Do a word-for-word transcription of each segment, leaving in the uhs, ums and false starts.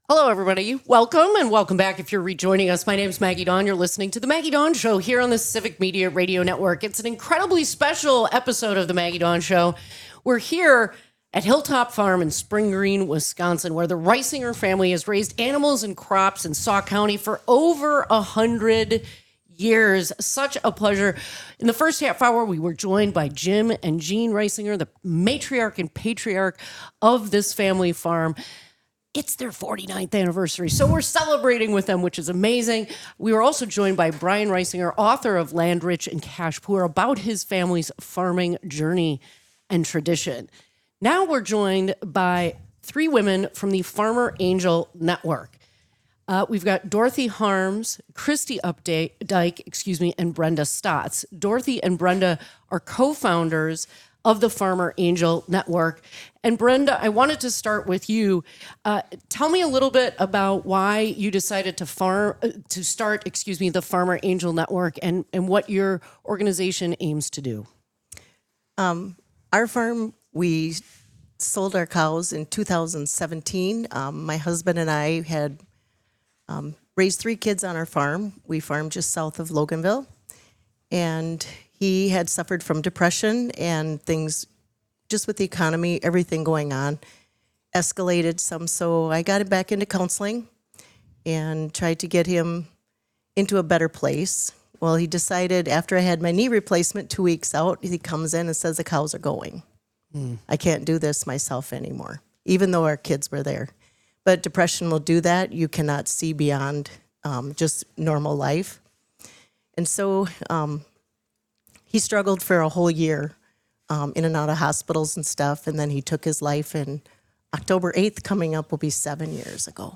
Hello, everybody. Welcome and welcome back if you're rejoining us. My name is Maggie Dawn. You're listening to The Maggie Dawn Show here on the Civic Media Radio Network. It's an incredibly special episode of The Maggie Dawn Show. We're here at Hilltop Farm in Spring Green, Wisconsin, where the Reisinger family has raised animals and crops in Sauk County for over a hundred years. Such a pleasure. In the first half hour, we were joined by Jim and Jean Reisinger, the matriarch and patriarch of this family farm. It's their forty-ninth anniversary, so we're celebrating with them, which is amazing. We were also joined by Brian Reisinger, author of Land Rich and Cash Poor, about his family's farming journey and tradition. Now we're joined by three women from the Farmer Angel Network. Uh, we've got Dorothy Harms, Christy Updike, excuse me, and Brenda Stotts. Dorothy and Brenda are co-founders of the Farmer Angel Network. And Brenda, I wanted to start with you. Uh, tell me a little bit about why you decided to farm uh, to start, excuse me, the Farmer Angel Network, and, and what your organization aims to do. Um, our farm, we sold our cows in two thousand seventeen. Um, my husband and I had um, raised three kids on our farm. We farmed just south of Loganville, and he had suffered from depression and things, just with the economy, everything going on, escalated some. So I got him back into counseling and tried to get him into a better place. Well, he decided after I had my knee replacement two weeks out, he comes in and says the cows are going. Mm. I can't do this myself anymore, even though our kids were there. But depression will do that. You cannot see beyond um, just normal life. And so um, he struggled for a whole year um, in and out of hospitals and stuff, and then he took his life, and October eighth coming up will be seven years ago.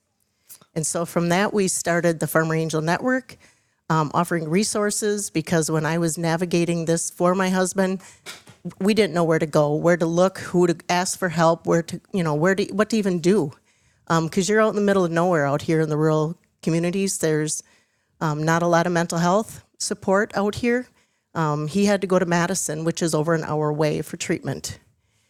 And so from that, we started the Farmer Angel Network, um, offering resources, because when I was navigating this for my husband, we didn't know where to go, where to look, who to ask for help, where to, you know, where to, what to even do. Because um, you're out in the middle of nowhere out here in the rural communities. There's um, not a lot of mental health support out here. Um, he had to go to Madison, which is over an hour away, for treatment.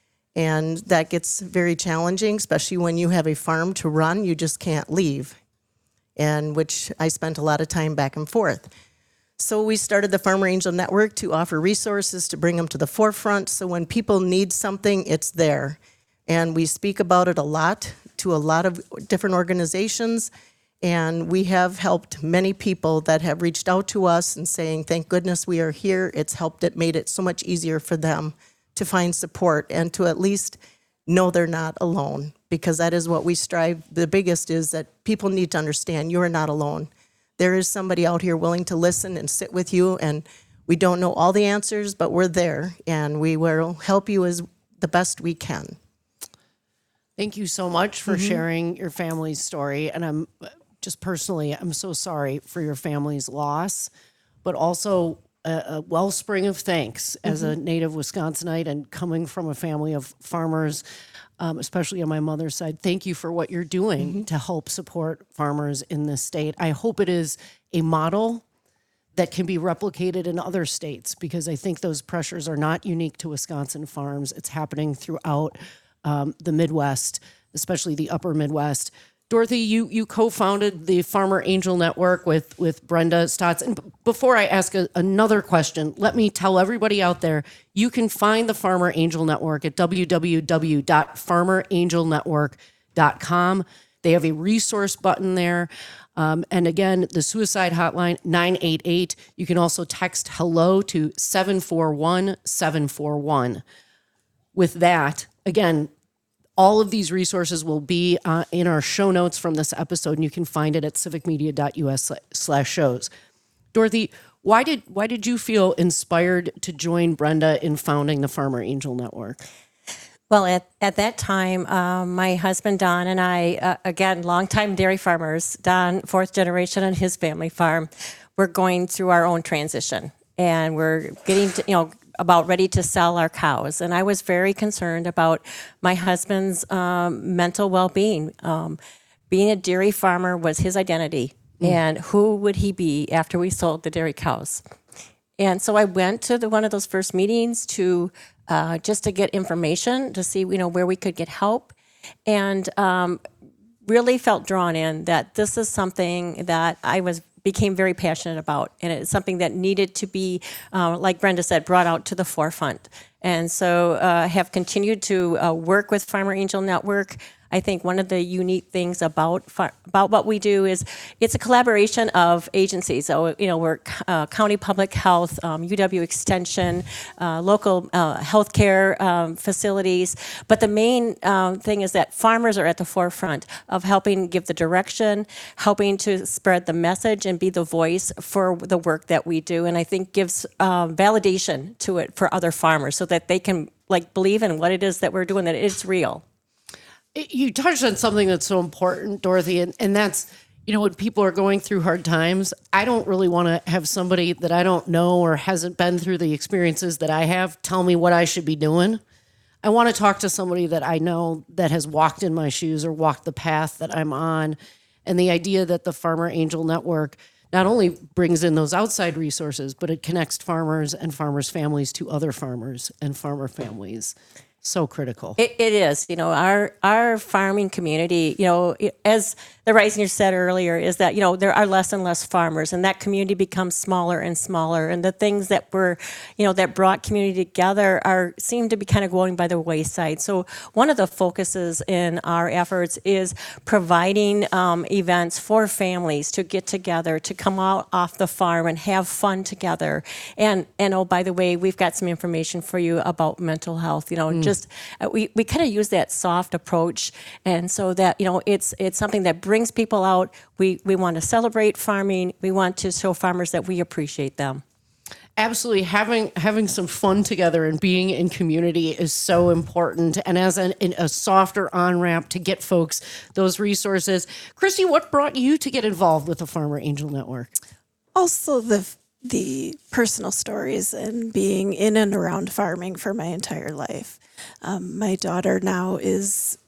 And that gets very challenging, especially when you have a farm to run. You just can't leave, and which I spent a lot of time back and forth. So we started the Farmer Angel Network to offer resources, to bring them to the forefront, so when people need something, it's there. And we speak about it a lot to a lot of different organizations. And we have helped many people that have reached out to us and saying, thank goodness we are here. It's helped, it made it so much easier for them to find support and to at least know they're not alone, because that is what we strive. The biggest is that people need to understand you are not alone. There is somebody out here willing to listen and sit with you, and we don't know all the answers, but we're there, and we will help you as the best we can. Thank you so much for mm-hmm. sharing your family's story. And I'm just personally, I'm so sorry for your family's loss, but also a, a wellspring of thanks mm-hmm. as a native Wisconsinite and coming from a family of farmers, um, especially on my mother's side. Thank you for what you're doing mm-hmm. to help support farmers in this state. I hope it is a model that can be replicated in other states, because I think those pressures are not unique to Wisconsin farms. It's happening throughout um, the Midwest, especially the upper Midwest. Dorothy, you you co-founded the Farmer Angel Network with, with Brenda Stotts. And b- before I ask a, another question, let me tell everybody out there, you can find the Farmer Angel Network at w w w dot farmer angel network dot com. They have a resource button there. Um, and again, the suicide hotline, nine eight eight. You can also text hello to seven four one seven four one. With that, again, all of these resources will be uh, in our show notes from this episode, and you can find it at civicmedia dot u s slash shows. Dorothy, why did why did you feel inspired to join Brenda in founding the Farmer Angel Network? Well, at, at that time, um, my husband, Don, and I, uh, again, longtime dairy farmers, Don, fourth generation on his family farm, we're going through our own transition, and we're getting to, you know, about ready to sell our cows. And I was very concerned about my husband's um, mental well-being. Um, being a dairy farmer was his identity. Mm. And who would he be after we sold the dairy cows? And so I went to the, one of those first meetings to uh, just to get information, to see, you know, where we could get help. And um, really felt drawn in that this is something that I was became very passionate about, and it's something that needed to be, uh, like Brenda said, brought out to the forefront. And so uh, have continued to uh, work with Farmer Angel Network. I think one of the unique things about far, about what we do is it's a collaboration of agencies. So, you know, we're uh, County Public Health, um, U W Extension, uh, local uh, healthcare um, facilities. But the main um, thing is that farmers are at the forefront of helping give the direction, helping to spread the message and be the voice for the work that we do. And I think gives uh, validation to it for other farmers so that they can like believe in what it is that we're doing, that it's real. You touched on something that's so important, Dorothy, and, and that's, you know, when people are going through hard times, I don't really want to have somebody that I don't know or hasn't been through the experiences that I have tell me what I should be doing. I want to talk to somebody that I know that has walked in my shoes or walked the path that I'm on. And the idea that the Farmer Angel Network not only brings in those outside resources, but it connects farmers and farmers' families to other farmers and farmer families. So critical. It, it is, you know, our our farming community, you know, as the Reisinger said earlier, is that, you know, there are less and less farmers, and that community becomes smaller and smaller. And the things that were, you know, that brought community together are seem to be kind of going by the wayside. So one of the focuses in our efforts is providing um, events for families to get together, to come out off the farm and have fun together. And and oh, by the way, we've got some information for you about mental health. You know, mm. just uh, we we kind of use that soft approach, and so that, you know, it's it's something that brings people out. We we want to celebrate farming. We want to show farmers that we appreciate them. Absolutely. Having having some fun together and being in community is so important. And as an, a softer on-ramp to get folks those resources. Christy, what brought you to get involved with the Farmer Angel Network? Also the the personal stories and being in and around farming for my entire life. Um, my daughter now is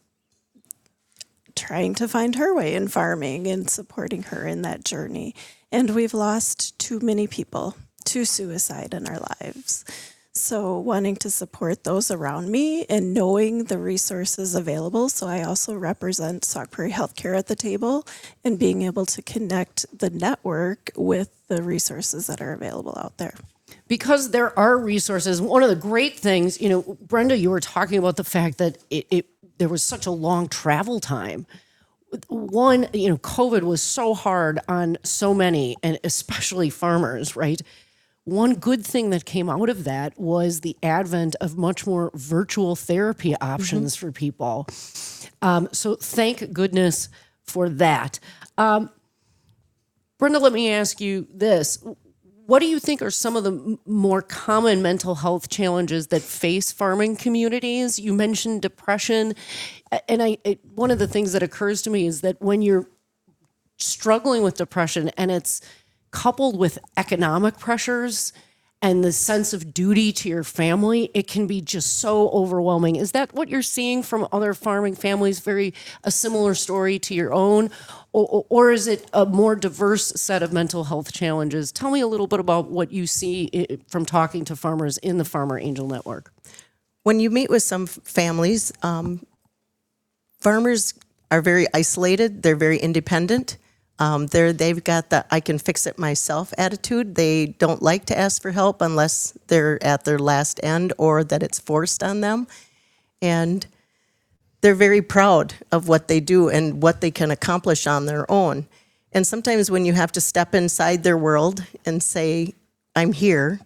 trying to find her way in farming and supporting her in that journey. And we've lost too many people to suicide in our lives. So wanting to support those around me and knowing the resources available. So I also represent Sauk Prairie Healthcare at the table, and being able to connect the network with the resources that are available out there. Because there are resources. One of the great things, you know, Brenda, you were talking about the fact that it, it there was such a long travel time. One, you know, COVID was so hard on so many, and especially farmers, right? One good thing that came out of that was the advent of much more virtual therapy options mm-hmm. for people. Um, so thank goodness for that. Um, Brenda, let me ask you this. What do you think are some of the m- more common mental health challenges that face farming communities? You mentioned depression. And I, it, one of the things that occurs to me is that when you're struggling with depression and it's coupled with economic pressures and the sense of duty to your family, it can be just so overwhelming. Is that what you're seeing from other farming families? Very a similar story to your own? Or, or is it a more diverse set of mental health challenges? Tell me a little bit about what you see from talking to farmers in the Farmer Angel Network. When you meet with some families, um, farmers are very isolated. They're very independent. Um, they're, they've got the I can fix it myself attitude. They don't like to ask for help unless they're at their last end or that it's forced on them. And they're very proud of what they do and what they can accomplish on their own. And sometimes when you have to step inside their world and say, I'm here,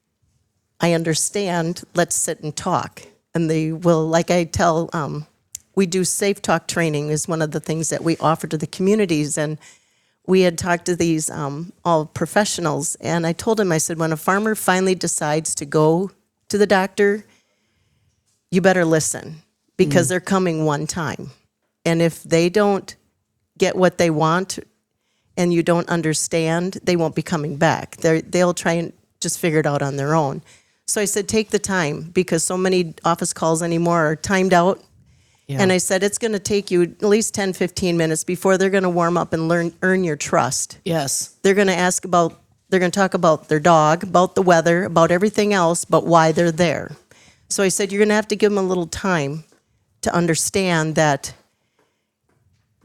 I understand, let's sit and talk. And they will, like I tell, um, we do Safe Talk training is one of the things that we offer to the communities. And we had talked to these um, all professionals. And I told them, I said, when a farmer finally decides to go to the doctor, you better listen. Because mm. they're coming one time. And if they don't get what they want and you don't understand, they won't be coming back. They're, they'll try and just figure it out on their own. So I said, take the time, because so many office calls anymore are timed out. Yeah. And I said, it's going to take you at least ten, fifteen minutes before they're going to warm up and learn, earn your trust. Yes. They're going to ask about, they're going to talk about their dog, about the weather, about everything else, but why they're there. So I said, you're going to have to give them a little time to understand that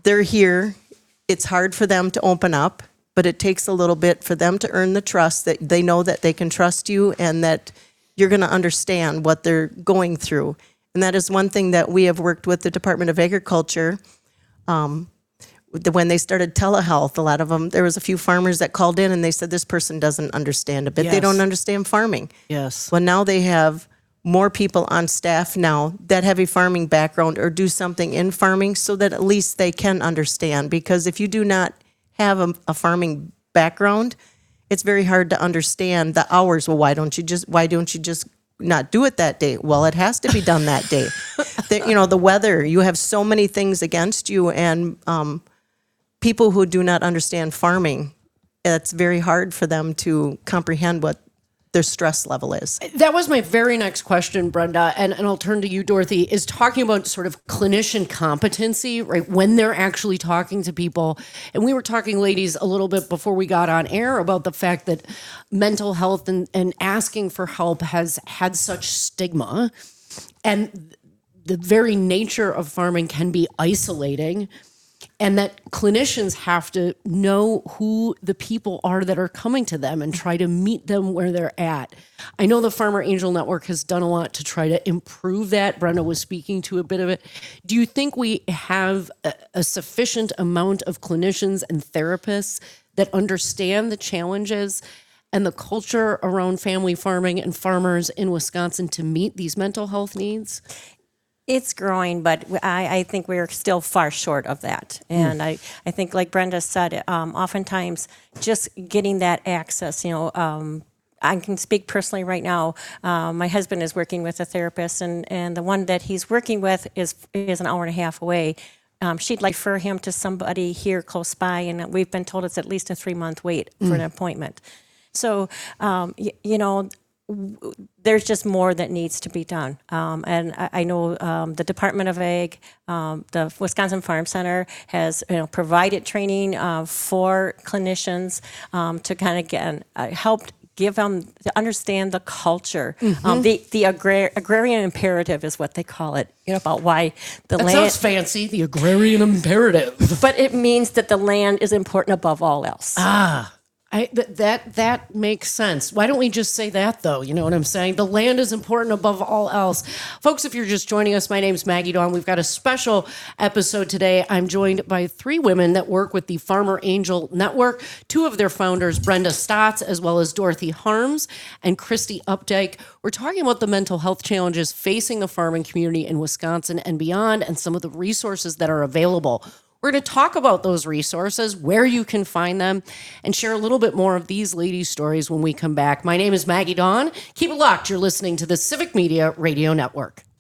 they're here. It's hard for them to open up, but it takes a little bit for them to earn the trust that they know that they can trust you and that you're going to understand what they're going through. And that is one thing that we have worked with the Department of Agriculture. Um, the- when they started telehealth, a lot of them, there was a few farmers that called in and they said, this person doesn't understand a bit. They Yes. don't understand farming. Yes. Well, now they have more people on staff now that have a farming background or do something in farming so that at least they can understand. Because if you do not have a, a farming background, it's very hard to understand the hours. Well, why don't you just, why don't you just not do it that day? Well, it has to be done that day. the, you know, the weather, you have so many things against you, and um, people who do not understand farming, it's very hard for them to comprehend what their stress level is. That was my very next question, Brenda, and, and I'll turn to you, Dorothy, is talking about sort of clinician competency, right? When they're actually talking to people. And we were talking, ladies, a little bit before we got on air about the fact that mental health and, and asking for help has had such stigma. And the very nature of farming can be isolating. And that clinicians have to know who the people are that are coming to them and try to meet them where they're at. I know the Farmer Angel Network has done a lot to try to improve that. Brenda was speaking to a bit of it. Do you think we have a, a sufficient amount of clinicians and therapists that understand the challenges and the culture around family farming and farmers in Wisconsin to meet these mental health needs? It's growing, but I, I think we're still far short of that. And I, I think, like Brenda said, um, oftentimes just getting that access, you know, um, I can speak personally right now. Um, my husband is working with a therapist, and, and the one that he's working with is is an hour and a half away. Um, she'd like to refer him to somebody here close by, and we've been told it's at least a three-month wait for an appointment. So, um, y- you know, there's just more that needs to be done. Um, and I, I know um, the Department of Ag, um, the Wisconsin Farm Center has you know provided training uh, for clinicians um, to kind of get uh, help give them to understand the culture. Um, the the agrar- agrarian imperative is what they call it. You know about why the That land. sounds fancy, the agrarian imperative. But it means that the land is important above all else. I, th- that that makes sense. Why don't we just say that, though? You know what I'm saying? The land is important above all else. Folks, if you're just joining us, my name's Maggie Dawn. We've got a special episode today. I'm joined by three women that work with the Farmer Angel Network, two of their founders, Brenda Stotts, as well as Dorothy Harms and Christy Updike. We're talking about the mental health challenges facing the farming community in Wisconsin and beyond, and some of the resources that are available. We're going to talk about those resources, where you can find them, and share a little bit more of these ladies' stories when we come back. My name is Maggie Dawn. Keep it locked. You're listening to the Civic Media Radio Network.